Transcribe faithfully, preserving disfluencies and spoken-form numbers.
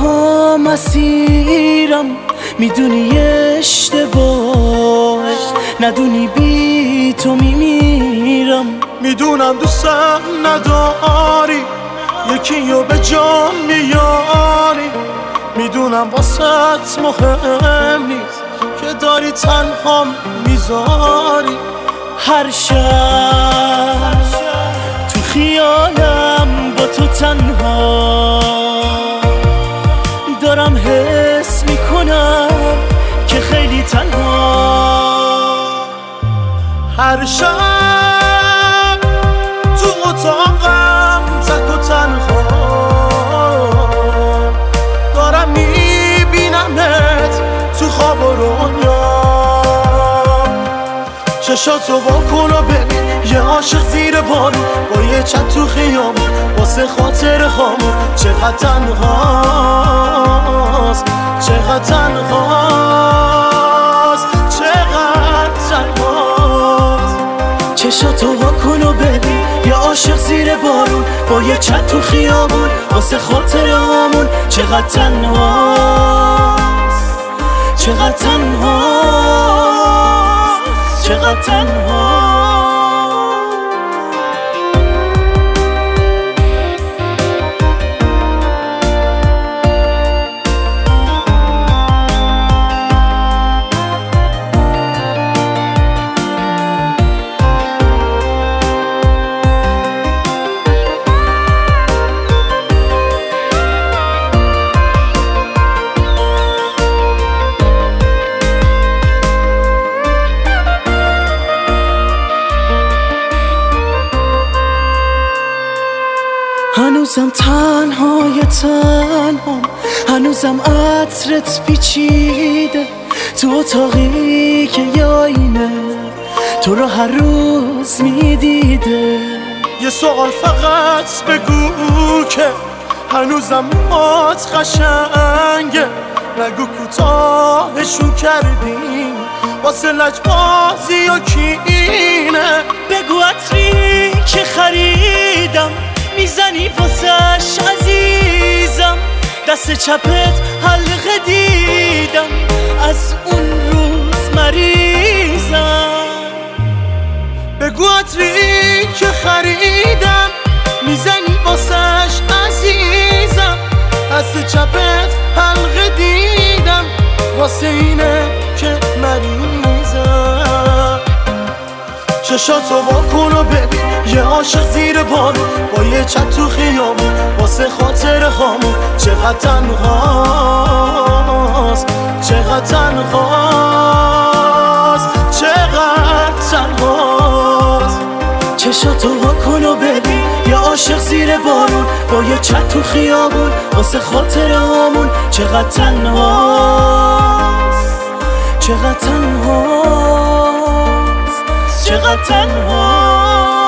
تنها مسیرم، میدونی اشتباه، ندونی بی تو میمیرم. میدونم دوستم نداری، یکی رو به جان میاری. میدونم واسط مهم نیست که داری تنها میذاری. هر شب تو خیالم با تو تنها دارم حس میکنم که خیلی تنها. هر شب تو اتاقم تک و تنها دارم میبینمت تو خواب و رویا. چشاتو واکن و ببین یه عاشق زیر بارون با یه چت تو خیابون واسه خاطر هامون. چقدر تنهاست، چقدر تنهاست، چقدر تنهاست. چشاتو واکن و ببین یه عاشق زیر بارون با یه چت تو خیابون واسه خاطر هامون. چقدر تنهاست، چقدر تنهاست، چقدر تنهاست. هنوزم تنهای تنهام، هنوزم عطرت پیچیده تو اتاقی که یه آینه تو رو هر روز میدیده. یه سوال فقط بگو که هنوزم موات قشنگه، نگو کوتاهشون کردی واسه لجبازی و کینه. بگو عطری که خریدم میزنی واسش عزیزم، دست چپت حلقه دیدم از اون روز مریضم. بگو عطری که خریدم میزنی واسش عزیزم، دست چپت حلقه دیدم واسه اینه که مریضم. چشاتو واکن و ببین یه عاشق زیر بارون با یه چت تو خیابون واسه خاطر هامون. چقدر تنهاست، چقدر تنهاست، چقدر تنهاست. چشاتو واکن و ببین یه عاشق زیر بارون با یه چت تو خیابون واسه خاطر هامون. چقدر تنهاست، چقدر تنهاست، چقدر تنهاست.